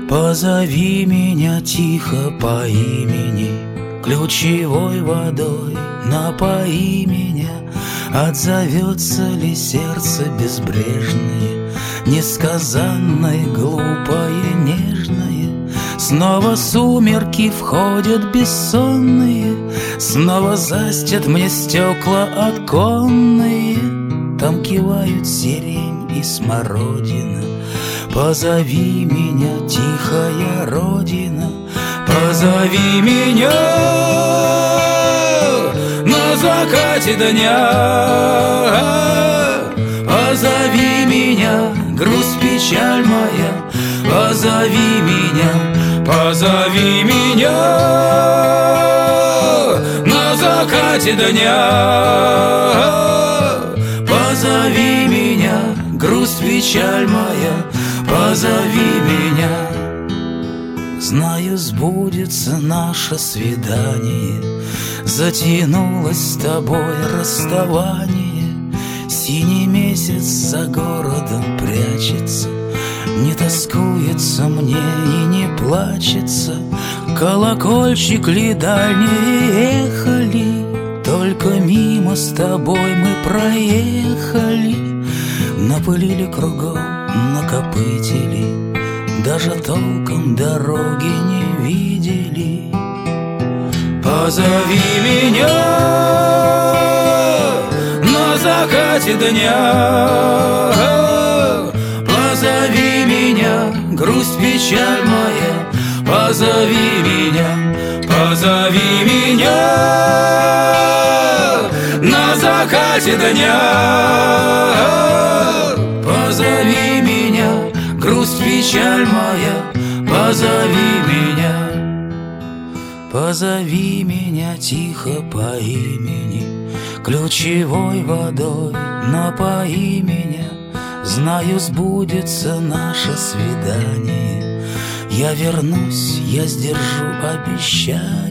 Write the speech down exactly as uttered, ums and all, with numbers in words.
Позови меня тихо по имени, ключевой водой напои меня. Отзовется ли сердце безбрежное, несказанное, глупое, нежное? Снова сумерки входят бессонные, снова застят мне стекла оконные. Там кивают сирень и смородина. Позови меня, тихая родина, позови меня на закате дня. Позови меня, грусть, печаль моя, позови меня, позови меня на закате дня. Позови меня, грусть, печаль моя, позови меня. Знаю, сбудется наше свидание, затянулось с тобой расставание. Синий месяц за городом прячется, не тоскуется мне и не плачется. Колокольчик ли дальние ехали, только мимо с тобой мы проехали. Напылили кругом, накопытили, даже толком дороги не видели. Позови меня на закате дня. Позови меня, грусть, печаль моя, позови меня, позови меня на закате дня. Позови меня, грусть, печаль моя, позови меня. Позови меня тихо по имени, ключевой водой напои меня. Знаю, сбудется наше свидание, я вернусь, я сдержу обещание.